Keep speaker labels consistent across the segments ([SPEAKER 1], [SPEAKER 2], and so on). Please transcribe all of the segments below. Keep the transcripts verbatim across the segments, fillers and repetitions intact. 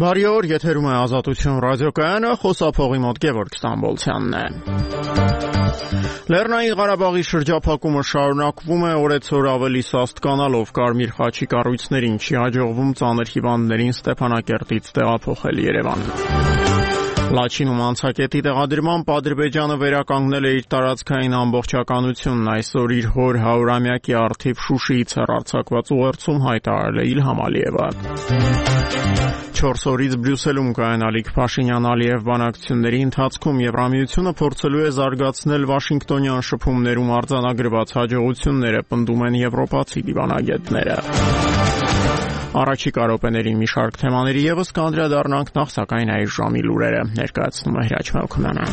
[SPEAKER 1] Բարի օր, եթերում է Ազատություն ռադիոկայանը, խոսափողի մոտ Գևորգ Ստամբոլցյանն է։ Լեռնային Ղարաբաղի շրջափակումը շարունակվում է, օրեցօր ավելի սաստ կանալով Կարմիր խաչի կառույցներին չի հաջողվում ծանր հիվանդներին Ստեփանակերտից տեղափոխել Երևան։ Լաչինում անցակետի տեղադրմամբ Ադրբեջանը վերականգնել է իր տարածքային ամբողջականությունն, այսօր իր հոր հարյուրամյակի առթիվ Շուշիից հեռարձակված ուղերձում հայտարարել է Իլհամ Ալիևը։ Չորս օրից Բրյուսելում կայանալիք Փաշինյան-Ալիև բանակցությունների ընթացքում Եվրամիությունը փորձելու է զարգացնել Վաշինգտոնյան շփումներում արձանագրված հաջողությունները, պնդում են եվրոպացի դիվանագետները։ Առաջիկա րոպեներին մի շարք թեմաների ևս կանդրադառնանք, նախ սակայն այս ժամի լուրերը ներկայացնում է Հրաչ Մելքոնյանը։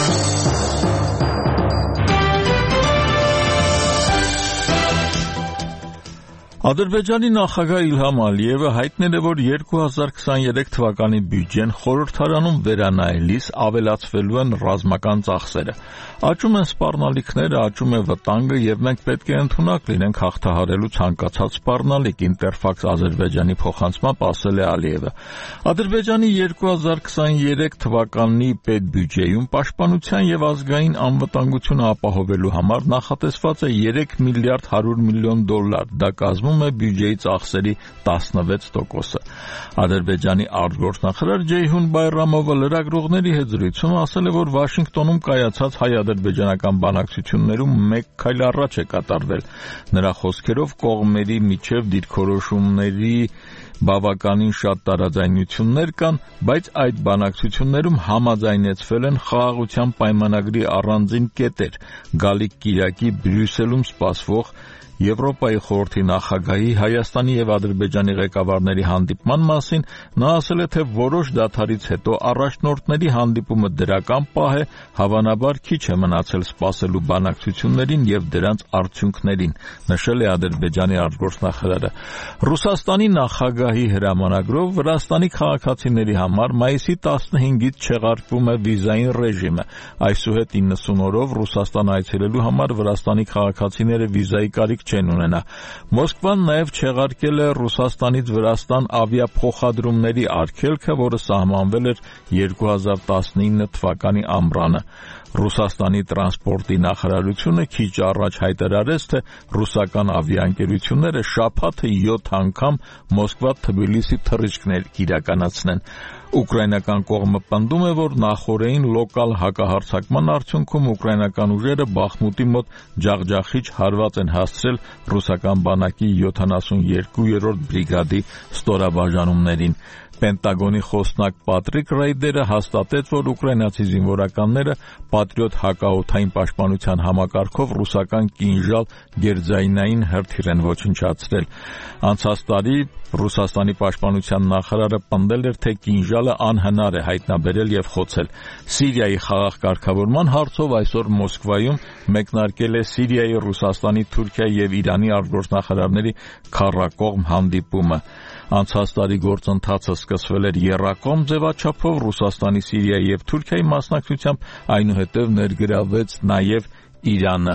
[SPEAKER 2] Ադրբեջանի նախագահ Իլհամ Ալիևը հայտնել է, որ երկու հազար քսաներեք թվականի բյուջեն խորհրդարանում վերանայելիս ավելացվելու են ռազմական ծախսերը։ Աճում են սպառնալիքները, աճում է վտանգը եւ մենք պետք է ընդունակ լինենք հաղթահարելու ցանկացած սպառնալիք, Ինտերֆաքս Ադրբեջանի փոխանցմամբ ասել է Ալիևը։ Ադրբեջանի երկու հազար քսաներեք թվականի պետբյուջեում պաշտպանության եւ ազգային անվտանգությունը ապահովելու համար նախատեսված է երեք միլիարդ հարյուր միլիոն դոլար, դա կազմում է բյուջեի ծախսերի տասնվեց տոկոսը։ Ադրբեջանի արտգործնախարար Ջեյհուն Բայրամովը լրագրողների հետ զրույցում ասել է, որ Վաշինգտոնում կայացած հայ-ադրբեջանական բանակցություններում մեկ քայլ առաջ է կատարվել։ Նրա խոսքերով կողմերի միջև դիրքորոշումների բավականին շատ տարաձայնություններ կան, բայց այդ բանակցություններում համաձայնեցվել են խաղաղության պայմանագրի առանձին կետեր, գալիք կիրակի Բրյուսելում սպասվող Եվրոպայի խորհրդի նախագահի Հայաստանի եւ Ադրբեջանի ղեկավարների հանդիպման մասին նա ասել է, թե որոշ դադարից հետո առաջնորդների հանդիպումը դրական պահ է, հավանաբար քիչ է մնացել սպասելու բանակցություններին եւ դրանց արդյունքներին, նշել է Ադրբեջանի արտգործնախարարը։ Ռուսաստանի նախագահի հրամանագրով Վրաստանի քաղաքացիների համար մայիսի տասնհինգից չեղարկվում է վիզային ռեժիմը։ Այսուհետ իննսուն օրով Ռուսաստան այցելելու համար Վրաստանի քաղաքացիները վիզայի կարիք չեն ունենա։ Մոսկվան նաև չեղարկել է Ռուսաստանից Վրաստան ավիափոխադրումների արգելքը, որը սահմանվել էր երկու հազար տասնինը թվականի ամռանը։ Ռուսաստանի տրանսպորտի նախարարությունը քիչ առաջ հայտարարեց, թե ռուսական ավիաընկերությունները շաբաթը յոթ անգամ Մոսկվա-Թբիլիսի թռիչքներ կիրականացնեն։ Ուկրաինական կողմը պնդում է, որ նախօրեին լոկալ հակահարձակման արդյունքում ուկրաինական ուժերը Բախմուտի մոտ ջախջախիչ հարված են հասցրել ռուսական բանակի յոթանասունյոթերորդ բրիգադի ստորաբաժանումներին։ Պենտագոնի խոսնակ Պատրիկ Ռեյդերը հաստատեց, որ ուկրաինացի զինվորականները Պատրիոտ հակաօդային պաշտպանության համակարգով ռուսական կինժալ գերձայնային հրթիռ են ոչնչացրել։ Անցած տարի Ռուսաստանի պաշտպանության նախարարը պնդել էր, թե կինժալը անհնար է հայտնաբերել եւ խոցել։ Սիրիայի խաղաղ կարգավորման հարցով այսօր Մոսկվայում մեկնարկել է Սիրիայի, Ռուսաստանի, Թուրքիայի եւ Իրանի արտգործնախարարների քառակողմ հանդիպումը։ Անցած տարի գործընթացը սկսվել էր եռակողմ ձևաչափով Ռուսաստանի, Սիրիայի եւ Թուրքիայի մասնակցությամբ, այնուհետև ներգրավվեց նաեւ Իրանը։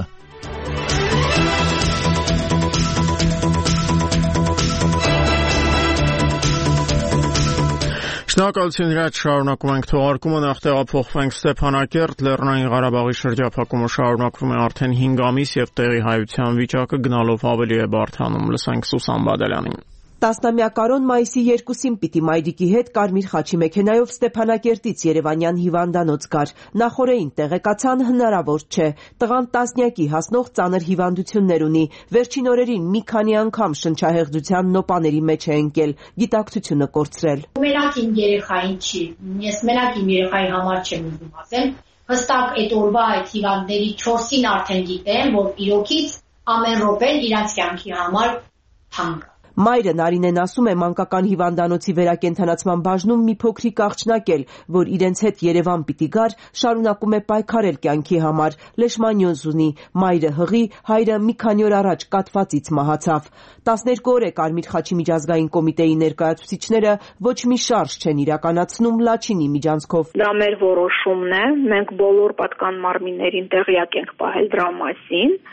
[SPEAKER 1] Շնորհակալություն Հրաչ, շարունակում ենք թողարկումը, նախ տեղափոխվենք Ստեփանակերտ, Լեռնային Ղարաբաղի շրջափակումը շարունակվում է արդեն հինգ ամիս եւ տեղի հայության վիճակը գնալով ավելի է բարդանում, լսենք Սուսան Բադալյանին։
[SPEAKER 3] Տասնամյակարոն մայիսի երկուսին պիտի մայրիկի հետ Կարմիր խաչի մեքենայով Ստեփանակերտից Երևանյան հիվանդանոց գար։ Նախօրեին տեղեկացան հնարավոր չէ։ Տղան տասնյակի հասնող ծանր հիվանդություններ ունի։ Վերջին օրերին մի քանի անգամ շնչահեղձության նոպաների մեջ է ընկել, գիտակցությունը կորցրել։
[SPEAKER 4] Մենակ իմ երեխային չի, ես մենակ իմ երեխայի համար չեմ ուզում ասել։ Հստակ այդ օրվա այդ հիվանդների չորսին արդեն գիտեմ, որ իրոքից ամեն րոպեն իրանց կյանքի համար թանկ է։
[SPEAKER 3] Մայրը Նարինեն ասում է, մանկական հիվանդանոցի վերակենդանացման բաժնում մի փոքրիկ աղջնակ էլ, որ իրենց հետ Երևան պիտի գար, շարունակում է պայքարել կյանքի համար, լեշմանյոզ ունի, մայրը հղի, հայրը մի քանի օր առաջ կաթվածից մահացավ։ տասներկու օր է Կարմիր խաչի միջազգային կոմիտեի ներկայացուցիչները ոչ մի շարժ չեն իրականացնում Լաչինի միջանցքով։
[SPEAKER 5] Դա մեր որոշումն է, մենք բոլոր պատկան մարմիններին տեղյակ ենք պահել դրա մասին։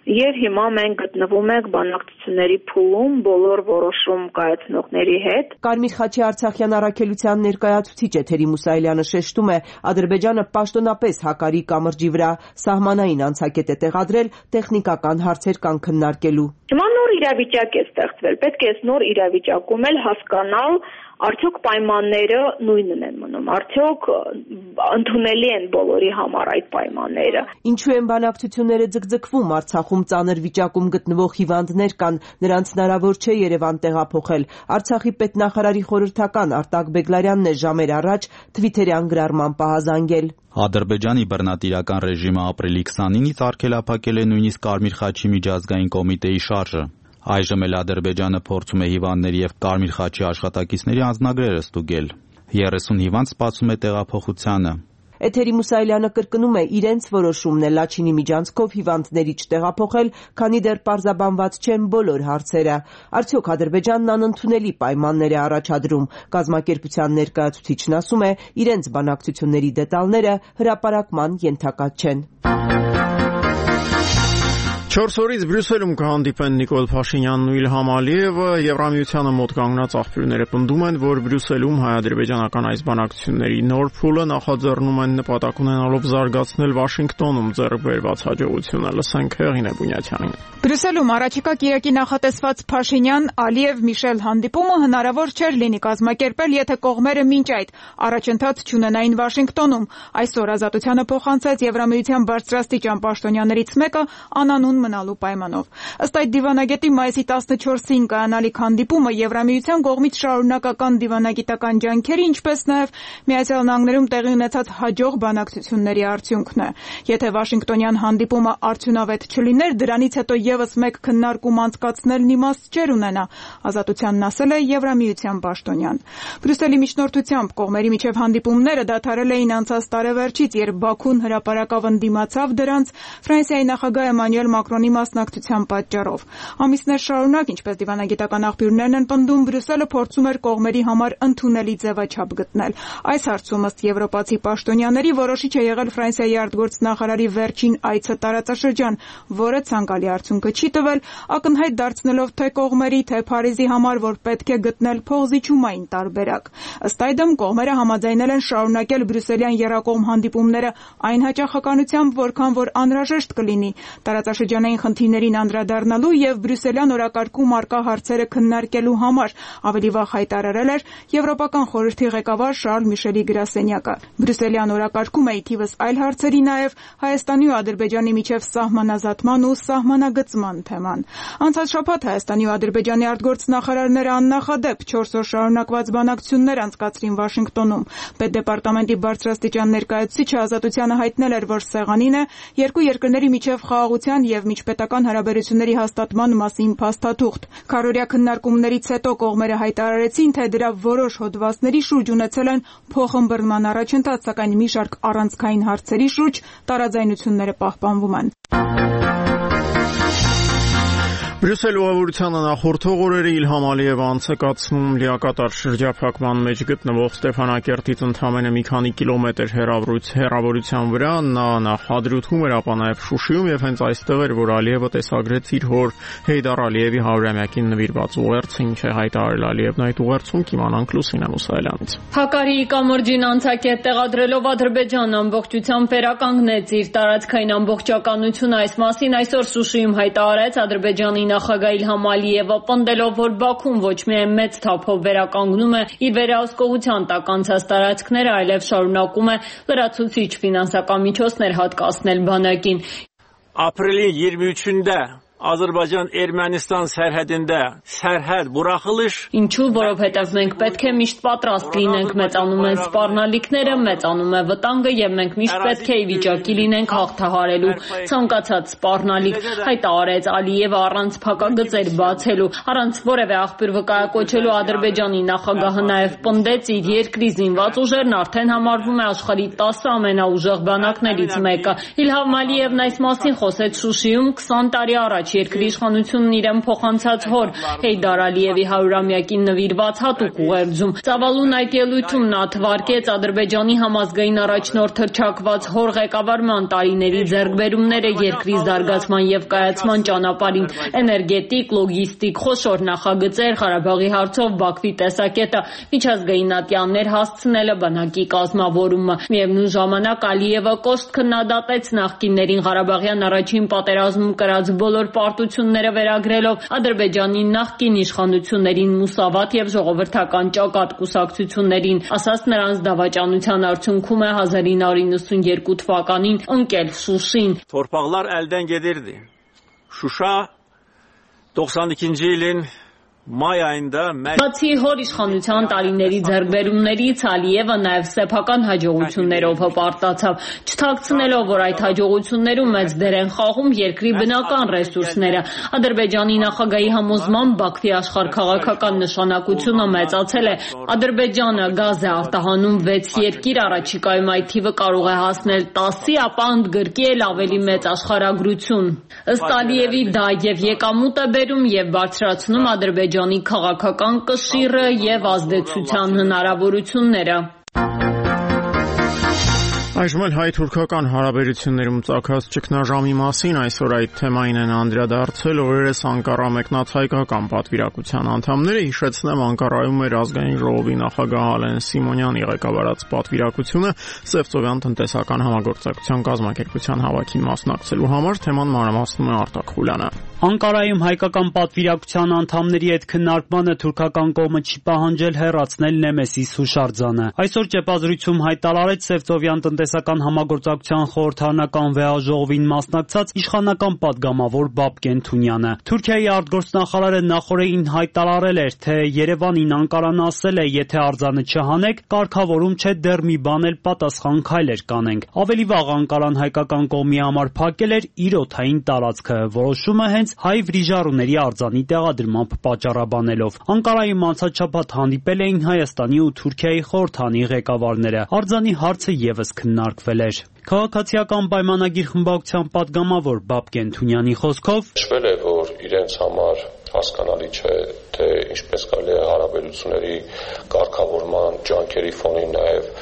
[SPEAKER 5] Եվ հիմա մենք գտնվում ենք բանակցությունների փուլում բոլոր որոշում կայացնողների հետ։
[SPEAKER 3] Կարմիր խաչի Արցախյան առաքելության ներկայացուցիչ Էթերի Մուսայելյանը շեշտում է, Ադրբեջանը պաշտոնապես Հակարի կամրջի վրա սահմանային անցակետ է տեղադրել տեխնիկական հարցեր կան քննարկելու։
[SPEAKER 5] Հիմա նոր իրավիճակ է ստեղծվել, պետք է այս նոր իրավիճակում էլ հասկանալ, արդյոք պայմանները նույնն են մնում, արդյոք ընդունելի են բոլորի համար այդ պայմանները։
[SPEAKER 3] Ինչու են բանակցությունները ձգձգվում, Արցախում ծանր վիճակում գտնվող հիվանդներ կան, նրանց հնարավոր չէ Երևան տեղափոխել։ Արցախի պետնախարարի խորհրդական Արտակ Բեգլարյանն է ժամեր առաջ թվիթերյան գրառման պահազանգել։
[SPEAKER 6] Ադրբեջանի բռնատիրական ռեժիմը ապրիլի քսանինից արգելափակել է նույնիսկ Կարմիր խաչի միջազգային կոմիտեի շարժը։ Այժմ էլ Ադրբեջանը փորձում է հիվանդների եւ Կարմիր խաչի աշխատակիցների անձնագրերը ստուգել։ երեսուն հիվանդ սպասում է տեղափոխությանը։
[SPEAKER 3] Էթերի Մուսայելյանը կրկնում է, իրենց որոշումն է Լաչինի միջանցքով հիվանդների չտեղափոխել, քանի դեռ պարզաբանված չեն բոլոր հարցերը։ Արդյոք Ադրբեջանն անընդունելի պայմաններ է առաջադրում։ Կազմակերպության ներկայացուցիչն ասում է, իրենց բանակցությունների դետալները հրապարակման ենթակա չեն։
[SPEAKER 1] Չորս օրից Բրյուսելում կհանդիպեն Նիկոլ Փաշինյանն ու Իլհամ Ալիևը։ Եվրամիությանը մոտ կանգնած աղբյուրները պնդում են, որ Բրյուսելում հայ-ադրբեջանական այս բանակցությունների նոր փուլը նախաձեռնում են նպատակ ունենալով զարգացնել Վաշինգտոնում ձեռք բերված հաջողությունը։ Լսենք Հեղինե Բունյաթյանին։
[SPEAKER 7] Բրյուսելում առաջիկա կիրակի նախատեսված Փաշինյան-Ալիև-Միշել հանդիպումը հնարավոր չէր լինի կազմակերպել, եթե կողմերը մինչ այդ առաջընթաց չունենային Վաշինգտոնում։ Այսօր Ազատությանը փոխանցեց Եվրամիության բարձրաստիճան պաշտոնյաներից մեկը անանուն մնալու պայմանով։ Ըստ այդ դիվանագետի մայիսի տասնչորսին կայանալիք հանդիպումը Եվրամիության կողմից շարունակական դիվանագիտական ջանքերի, ինչպես նաև Միացյալ Նահանգներում տեղի ունեցած հաջող բանակցությունների արդյունքն է։ Եթե Վաշինգտոնյան հանդիպումը արդյունավետ չլիներ, դրանից հետո եւս մեկ քննարկում անցկացնելն իմաստ չէր ունենա, Ազատությանն ասել է Եվրամիության պաշտոնյան։ Բրյուսելի միջնորդությամբ կողմերի միջև հանդիպումները դադարել էին անցած տարեվերջից, երբ Բաքուն հրապարակավ ընդդիմացավ դրանց Ֆրանսիայի նախագահ Էմանուել Մակրոնի մասնակցության պատճառով։ Ամիսներ շարունակ, ինչպես դիվանագիտական աղբյուրներն են պնդում, Բրյուսելը փորձում էր կողմերի համար ընդունելի ձևաչափ գտնել։ Այս հարցում ըստ եվրոպացի պաշտոնյաների որոշիչ է եղել Ֆրանսիայի արտգործնախարարի վերջին այցը տարածաշրջան, որը ցանկալի արդյունքը չի տվել, ակնհայտ դարձնելով թե կողմերի, թե Փարիզի համար, որ պետք է գտնել փոխզիջումային տարբերակ։ Ըստ այդմ կողմերը համաձայնել են շարունակել բրյուսելյան եռակողմ հանդիպումները այն հաճախականությամբ, որքան որ անհրաժեշտ կլինի, տարածաշրջանային խնդիրներին անդրադառնալու եւ բրյուսելյան օրակարգում առկա հարցերը քննարկելու համար, ավելի վաղ հայտարարել էր Եվրոպական խորհրդի ղեկավար Շարլ Միշելի գրասենյակը։ Բրյուսելյան օրակարգում է թիվս այլ հարցերի նաև Հայաստանի ու Ադրբեջանի միջև սահմանազատման ու սահմանագծման թեման։ Անցած շաբաթ Հայաստանի ու Ադրբեջանի արտգործնախարարները աննախադեպ չորս օր շարունակված բանակցություններ անցկացրին Վաշինգտոնում։ Պետդեպարտամենտի բարձրաստիճան ներկայացուցիչը Ազատությանը հայտնել էր, որ սեղանին է երկու երկրների միջև խաղաղության եւ միջպետական հարաբերությունների հաստատման մասին փաստաթուղթ։ Քառօրյա քննարկումներից հետո կողմերը հայտարարեցին, թե դրա որոշ հոդվածների շուրջ ունեցել են փոխըմբռնման առաջընթաց, սակայն մի շարք առանցքային հարցերի շուրջ տարաձայնությունները պահպանվում են։
[SPEAKER 1] Բրյուսել ուղևորությանը նախորդող օրերը Իլհամ Ալիևը անցկացնում լիակատար շրջափակման մեջ գտնվող Ստեփանակերտից ընդամենը մի քանի կիլոմետր հեռավորության վրա, նա նախադրյութում էր, ապա նաև Շուշիում, եւ հենց այստեղ էր, որ Ալիևը տեսագրեց իր հոր Հեյդար Ալիևի հարյուրամյակին նվիրված ուղերձը, ինչ է հայտարարել Ալիևն այդ ուղերձում, կիմանանք Լուսինե Մուսայելյանից։
[SPEAKER 8] Հակարիի կամրջին անցակետ տեղադրելով Ադրբեջանն ամբողջությամբ վերականգնեց իր տարածքային ամբողջականությունը, այս մասին այսօր Շուշիում հայտարարեց Ադրբեջանի նախագահ Իլհամ Ալիևը, պնդելով, որ Բաքուն ոչ միայն մեծ թափով վերականգնում է իր վերահսկողության տակ անցած տարածքները, այլև շարունակում է լրացուցիչ ֆինանսական միջոցներ հատկացնել բանակին։
[SPEAKER 9] Ապրիլի երեքուկը Ադրբեջան-Էրմենստան սերհեդինդե սերհեդ բուրախլış
[SPEAKER 8] Ինչու, որովհետև մենք պետք է միշտ պատրաստ լինենք, մեծանում են սպառնալիքները, մեծանում է վտանգը եւ մենք միշտ պետք է ի վիճակի լինենք հաղթահարելու ցանկացած սպառնալիք, հայտարարեց Ալիևը առանց փակագծեր բացելու, առանց որևէ աղբյուր վկայակոչելու Ադրբեջանի նախագահը նաեւ պնդեց իր երկրի զինված ուժերն արդեն համարվում է աշխարհի տասը ամենաուժեղ բանակներից մեկը։ Իլհամ Ալիևն այս մասին խոսեց Շուշիում քսան տարի առաջ երկրի իշխանությունն իրեն փոխանցած հոր Հեյդար Ալիևի հարյուրամյակին նվիրված հատուկ ուղերձում։ Ծավալուն այդ ելույթում նա թվարկեց Ադրբեջանի համազգային առաջնորդ հռչակված հոր ղեկավարման տարիների ձեռքբերումները երկրի զարգացման եւ կայացման ճանապարհին, էներգետիկ, լոգիստիկ, խոշոր նախագծեր, Ղարաբաղի հարցով Բաքվի տեսակետը, միջազգային ատյաններ հասցնելը, բանակի կազմավորումը։ Միևնույն ժամանակ Ալիևը կոշտ քննադատեց նախկիններին Ղարաբաղյան առաջին պատերազմում կրած բոլոր պարտությունները վերագրելով Ադրբեջանի նախկին իշխանություններին մուսավատ եւ ժողովրդական ճակատ կուսակցություններին, ասաց նրանց դավաճանության արդյունքում է հազար ինը հարյուր նվաթ թվականին ընկել Շուշին։
[SPEAKER 9] Torpaqlar əldən gedirdi. Şuşa doksan ikinci ilin may ayında
[SPEAKER 8] Բացի հոր իշխանության տարիների ձեռքբերումներից Ալիևը նաև սեփական հաջողություններով հպարտացավ, չթաքցնելով, որ այդ հաջողություններում մեծ դեր են խաղում երկրի բնական ռեսուրսները։ Ադրբեջանի նախագահի համոզմամբ Բաքվի աշխարհքաղաքական նշանակությունը մեծացել է։ Ադրբեջանը գազ է արտահանում վեց երկիր, առաջիկայում այդ թիվը կարող է հասնել տասի, ապա ընդգրկի էլ ավելի մեծ աշխարհագրություն։ Ըստ Ալիևի դա եւ եկամուտ է բերում եւ բարձրացնում Ադրբեջանի քաղաքական կշիռը եւ ազդեցության հնարավորությունները։
[SPEAKER 1] Այժմ էլ հայ-թուրքական հարաբերություններում ծագած ճգնաժամի մասին այսօր այդ թեմային են անդրադարձել օրերս Անկարա մեկնած հայկական պատվիրակության անդամները։ Հիշեցնեմ, Անկարայում էր ազգային ժողովի նախագահ Ալեն Սիմոնյանի ղեկավարած պատվիրակությունը Սևծովյան տնտեսական համագործակցության կազմակերպության հավաքին մասնակցելու համար։ Թեման մանրամասնում է Արտակ Խուլյանը։
[SPEAKER 10] Անկարայում հայկական պատվիրակության անդամների հետ քննարկմանը թուրքական կողմը չի պահանջել հեռացնել Նեմեսիս հուշարձանը։ Այսօր ճեպազրույցում հայտարարեց Սևծովյան տնտեսական համագործակցության խորհրդարանական վեաժողովին մասնակցած իշխանական падգամավոր Բաբկեն Թունյանը։ Թուրքիայի արտգործնախարարը նախորդին հայտարարել էր, թե Երևանին Անկարան ասել է, եթե արձանը չհանեք, կարգավորում չէ դեռ մի բան էլ պատասխան քայլեր կանենք։ Ավելի վաղ Անկարան հայկական կողմի համար փակել էր իր օդային տարածքը, որոշումը հենց հայ վրիժառուների արձանի տեղադրմամբ պատճառաբանելով։ Անկարայում անցած շաբաթ հանդիպել էին Հայաստանի ու Թուրքիայի խորհրդանի ղեկավարները։ Արձանի հարցը եւս քննարկվել էր։ Քաղաքացիական պայմանագիր խմբակցության падգամավոր Բաբկեն Թունյանի խոսքով
[SPEAKER 11] նշվել է, որ իրենց համար հասկանալի չէ, թե ինչպես կարելի է հարաբերությունների կարգավորման ջանքերի ֆոնին նաև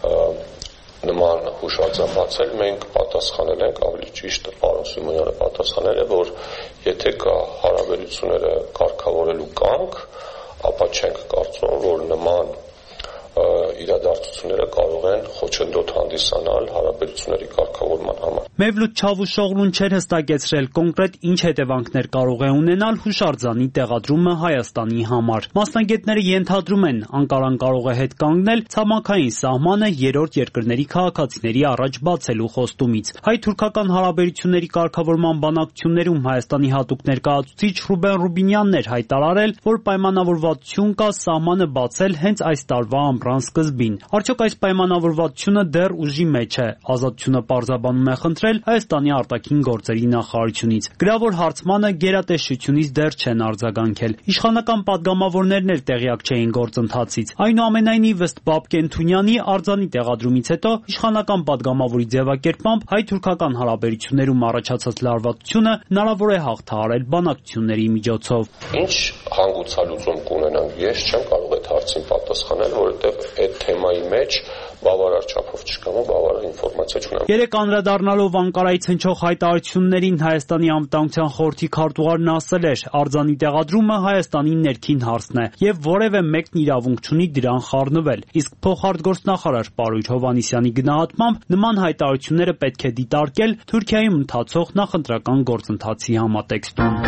[SPEAKER 11] նման հուշարձան բացել։ Մենք պատասխանել ենք, ավելի ճիշտ պարոն Սիմոնյանը պատասխանել է, որ եթե կա հարաբերությունները կարգավորելու կամք, ապա չենք կարծում, որ նման իրադարձությունները կարող են խոչընդոտ հանդիսանալ հարաբերությունների կարգավորման համար։
[SPEAKER 10] Մևլութ Չավուշօղլուն չէր հստակեցրել կոնկրետ ինչ հետևանքներ կարող է ունենալ հուշարձանի տեղադրումը Հայաստանի համար։ Մասնագետները ենթադրում են, Անկարան կարող է հետ կանգնել ցամաքային սահմանը երրորդ երկրների քաղաքացիների առաջ բացելու խոստումից։ Հայ-թուրքական հարաբերությունների կարգավորման բանակցություններում Հայաստանի հատուկ ներկայացուցիչ Ռուբեն Ռուբինյանն էր հայտարարել, որ պայմանավորվածություն կա սահմանը բացել հենց այս տարվա ամռան սկզբին։ Արդյոք այս պայմանավորվածությունը դեռ ուժի մեջ է։ Ազատությունը պարզաբանում է խնդրել Հայաստանի արտաքին գործերի նախարարությունից։ Գրավոր հարցմանը գերատեսչությունից դեռ չեն արձագանքել։ Իշխանական падգամավորներն էլ տեղյակ չէին գործընթացից։ Այնուամենայնիվ, ըստ Բաբկեն Թունյանի արձանի տեղադրումից հետո իշխանական падգամավորի ձևակերպմամբ հայ-թուրքական հարաբերություններում առաջացած լարվածությունը հնարավոր է հաղթահարել բանակցությունների միջոցով։
[SPEAKER 11] Ինչ հանգուցալուծում կունենանք, ես չեմ կարող այդ հարցին պատասխանել, որովհետև այդ թեմայի մեջ բավարար չափով չկամ ու բավարար ինֆորմացիա չունեմ։
[SPEAKER 10] Երեք անդրադառնալով Անկարայից հնչող հայտարարություններին Հայաստանի անվտանգության խորհրդի քարտուղարն ասել էր, արձանի տեղադրումը Հայաստանի ներքին հարցն է եւ որևէ մեկն իրավունք չունի դրան խառնվել։ Իսկ փոխարտգործնախարար Պարույր Հովհաննիսյանի գնահատմամբ նման հայտարարությունները պետք է դիտարկել Թուրքիայում ընթացող նախընտրական գործընթացի համատեքստում։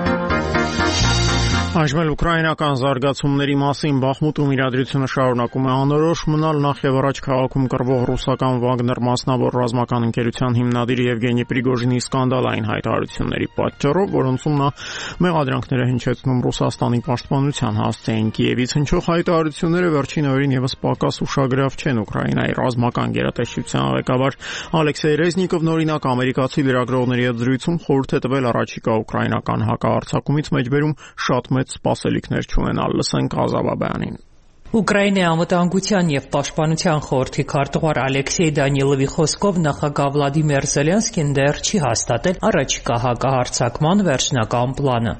[SPEAKER 1] Այժմ էլ ուկրաինական զարգացումների մասին Բախմուտում իրադրությունը շարունակում է անորոշ մնալ նախ եւ առաջ քաղաքում կռվող ռուսական Վագներ մասնավոր ռազմական ընկերության հիմնադիր Եվգենի Պրիգոժինի սկանդալային հայտարարությունների պատճառով, որոնցում նա մեղադրանքներ է հնչեցնում Ռուսաստանի պաշտպանության հասցեին Կիևից հնչող հայտարարությունները վերջին օրերին եւս պակաս ուշագրավ չեն Ուկրաինայի ռազմական գերատեսչության ղեկավար Ալեքսեյ Ռեզնիկովն օրինակ ամերիկացի լրագրողների հետ զրույցում խորհուրդ է տվել առաջիկա ուկրաինական հակահարձակումից մեջբերում շատ մեծ սպասելիքներ չունենալ։ Լսենք Ղազավաբյանին։
[SPEAKER 12] Ուկրաինայի անվտանգության եւ պաշտպանության խորհրդի քարտուղար Ալեքսեյ Դանիլովի խոսքով նախագահ Վլադիմիր Զելենսկին դեռ չի հաստատել առաջիկա հակահարձակման վերջնական պլանը։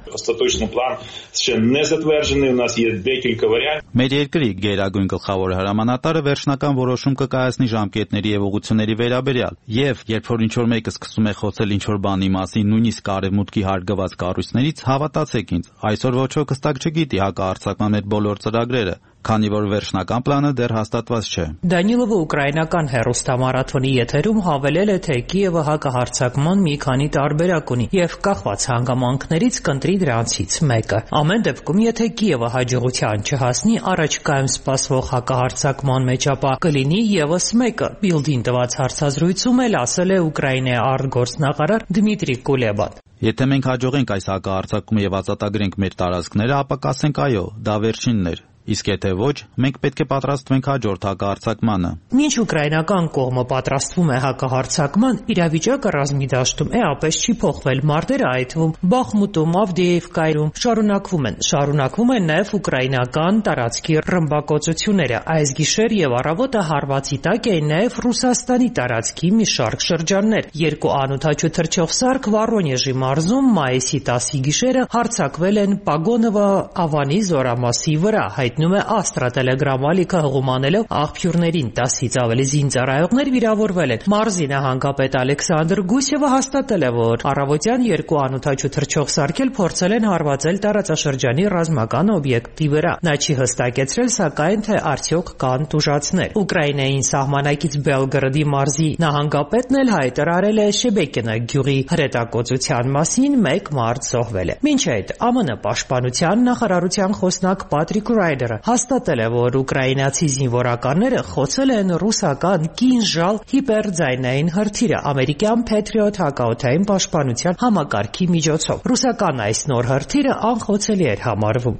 [SPEAKER 6] Մեր երկրի գերագույն գլխավոր հրամանատարը վերջնական որոշում կկայացնի ժամկետների եւ ուղղությունների վերաբերյալ, եւ երբ որ ինչ-որ մեկը սկսում է խոսել ինչ-որ բանի մասին, նույնիսկ արևմուտքի հարգված կառույցներից, հավատացեք ինձ, այսօր ոչ ոք հստակ չգիտի հակահարձակման մեր բոլոր ծրագրերը, քանի որ վերջնական պլանը դեռ հաստատված չէ։
[SPEAKER 12] Դանիլովը ուկրաինական հեռուստամարաթոնի եթերում հավելել է, թե Կիևը հակահարձակման մի քանի տարբերակ ունի եւ կախված հանգամանքներից կընտրի դրանցից մեկը։ Ամեն դեպքում, եթե Կիևը հաջողության չհասնի, առաջիկայում սպասվող հակահարձակման մեջ ապա կլինի եւս մեկը։ Բիլդին տված հարցազրույցում էլ ասել է Ուկրաինայի արտգործնախարար Դմիտրի Կուլեբան։
[SPEAKER 6] Եթե մենք հաջողենք այս հակահարձակումը եւ ազատագրենք մեր տարածքները, ապա կասենք այո, դա վերջինն էր։ Իսկ եթե ոչ, մենք պետք է պատրաստվենք հաջորդ հակահարձակմանը։
[SPEAKER 12] Մինչ ուկրաինական կողմը պատրաստվում է հակահարձակման, իրավիճակը ռազմի դաշտում էապես չի փոխվել։ Մարտերը այդ թվում Բախմուտում, Ավդիևկայում շարունակվում են։ Շարունակվում են նաև ուկրաինական տարածքի ռմբակոծությունները։ Այս գիշեր եւ առավոտը հարվածի տակ էին նաև Ռուսաստանի տարածքի մի շարք շրջաններ։ Երկու անօդաչու թռչող սարք Վորոնեժի մարզում մայիսի տասի գիշերը հարձակվել են Պագոնովո Ավանի զորամասի վրա։ Հայտնում է Աստրա Տելեգրամ ալիքը հղումանելով աղբյուրներին տասից ավելի զինծառայողներ վիրավորվել են։ Մարզի նահանգապետ Ալեքսանդր Գուսևը հաստատել է, որ առավոտյան երկու անօդաչու թռչող սարքել փորձել են հարվածել տարածաշրջանի ռազմական օբյեկտի վրա։ Նա չի հստակեցրել, սակայն թե արդյոք կան տուժածներ։ Ուկրաինային սահմանակից Բելգրադի մարզի նահանգապետն էլ հայտարարել է Շեբեկինը գյուղի հրետակոծության մասին, մեկ մարդ զոհվել է։ Մինչ այդ Է Մը պաշտպանության նախարարության խոսնակ Պատրիկ Ռայդերը հաստատել է, որ ուկրաինացի զինվորականները խոցել են ռուսական Կինժալ հիպերձայնային հրթիռը ամերիկյան Patriot հակաօդային պաշտպանության համակարգի միջոցով։ Ռուսական այս նոր հրթիռը անխոցելի էր համարվում։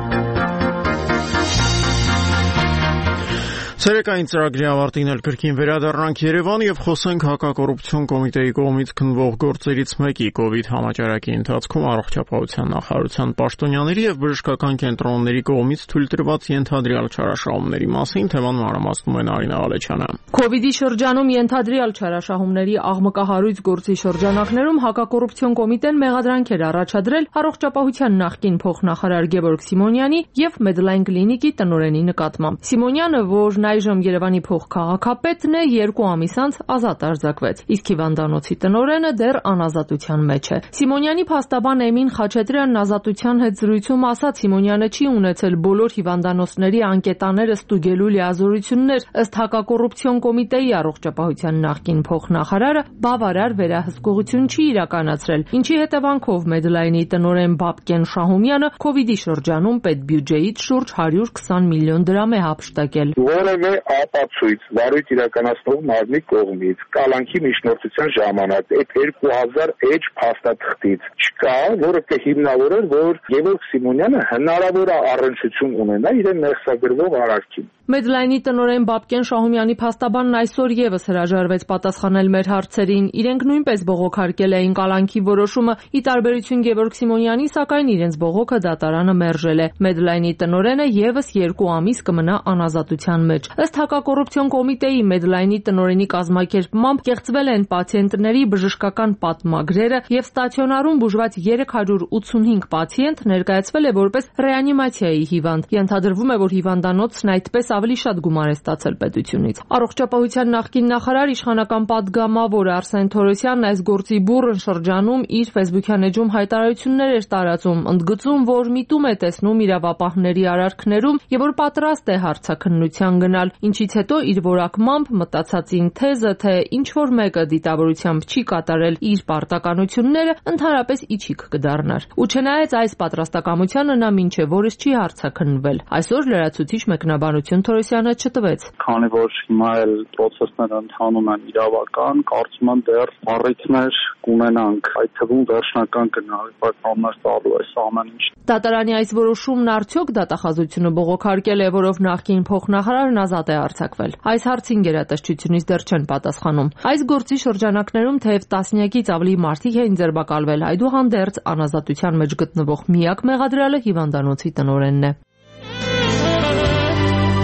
[SPEAKER 1] Ցերեկային ծրագրի ավարտին էլ կրկին վերադառնանք Երևան եւ խոսենք հակակոռուպցիոն կոմիտեի կողմից քննվող գործերից մեկի կոവിഡ് համաճարակի ընթացքում առողջապահության նախարարության պաշտոնյաների եւ բժշկական կենտրոնների կողմից թույլ տրված ենթադրյալ չարաշահումների մասին թեման մանրամասնում է Նարինե Ալեչյանը։
[SPEAKER 13] Կովիդի շրջանում ենթադրյալ չարաշահումների աղմկահարույց գործի շրջանակներում հակակոռուպցիոն կոմիտեն մեղադրանք էր առաջադրել առողջապահության նախկին փոխնախարար Գևորգ Սիմոնյանի եւ Medline Clinic-ի տնօրենի նկատմամբ։ Սիմոնյանը, որ այժմ Երևանի փոխքաղաքապետն է, երկու ամիս անց ազատ արձակվեց, իսկ հիվանդանոցի տնօրենը դեռ անազատության մեջ է։ Սիմոնյանի փաստաբան Էմին Խաչատրյանն ազատության հետ զրույցում ասաց, Սիմոնյանը չի ունեցել բոլոր հիվանդանոցների անկետաները ստուգելու լիազորություններ, ըստ հակակոռուպցիոն կոմիտեի առողջապահության նախկին փոխնախարարը բավարար վերահսկողություն չի իրականացրել, ինչի հետևանքով Medline-ի տնօրեն Բաբկեն Շահումյանը կոവിഡի շրջանում պետբյուջեից շուրջ հարյուր քսան միլիոն դրամ է հափշտակել։
[SPEAKER 14] Որևէ ապացույց վարույթ իրականացնող մարմնի կողմից կալանքի միջնորդության ժամանակ այդ երկու հազար էջ փաստաթղթից չկա, որը կհիմնավորեր, որ Գևորգ Սիմոնյանը հնարավոր է առնչություն ունենա իրեն մեղսագրվող արարքին։
[SPEAKER 13] Medline-ի տնօրեն Բաբկեն Շահումյանի փաստաբանն այսօր եւս հրաժարվեց պատասխանել մեր հարցերին։ Իրենք նույնպես բողոքարկել էին կալանքի որոշումը, ի տարբերություն Գևորգ Սիմոնյանի, սակայն իրենց բողոքը դատարանը մերժել է։ Medline-ի տնօրենը եւս երկու ամիս կմնա անազատության մեջ։ Ըստ հակակոռուպցիոն կոմիտեի Medline-ի տնօրենի կազմակերպմամբ կեղծվել են պացիենտների բժշկական պատմագրերը եւ ստացիոնարում բուժված երեք հարյուր ութսունհինգ պացիենտ ներկայացվել է որպես ռեանիմացիայի հիվանդ։ Ենթադրվում է, որ հիվանդանոցն այդպես ավելի շատ գումար է ստացել պետությունից։ Առողջապահության նախկին նախարար իշխանական պատգամավոր Արսեն Թորոսյանն այս գործի բուռն շրջանում իր Facebook-յան էջում հայտարարություններ էր տարածում, ընդգծում, որ միտում է տեսնում իրավապահների արարքներում եւ որ պատրաստ է հարցաքննության գնալ, ինչից հետո իր որակմամբ մտածածին թեզը, թե ինչ որ մեկը դիտավորությամբ չի կատարել իր պարտականությունները, ընդհանրապես իջիկ կդառնար։ Ու չնայած այս պատրաստակամությանը նա մինչև օրս չի հարցաքննվել։ Այսօր լրացուցիչ մեկնաբանություն Թորոսյանը չտվեց։
[SPEAKER 15] Քանի որ հիմա էլ process-ները ընթանում են իրավական, կարծում եմ դեռ առիթներ կունենանք, այդ թվում վերջնական գնահատականներ տալու այս ամեն ինչ։
[SPEAKER 13] Դատարանի այս որոշումն արդյոք դատախազությունը բողոքարկել է, որով նախկին փոխնախարարն ազատ է արձակվել։ Այս հարցին գերատեսչությունից դեռ չեն պատասխանում։ Այս գործի շրջանակներում թեև տասնյակից ավելի մարդիկ էին ձերբակալվել, այդուհանդերձ անազատության մեջ գտնվող միակ մեղադրյալը հիվանդանոցի տնօրենն է։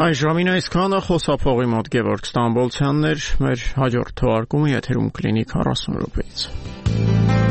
[SPEAKER 1] Այս ժամին այսքանը խոսափողի մոտ Գևորգ Ստամբոլցյանն էր, մեր հաջորդ թողարկումը եթերում կլինի քառասուն րոպեից։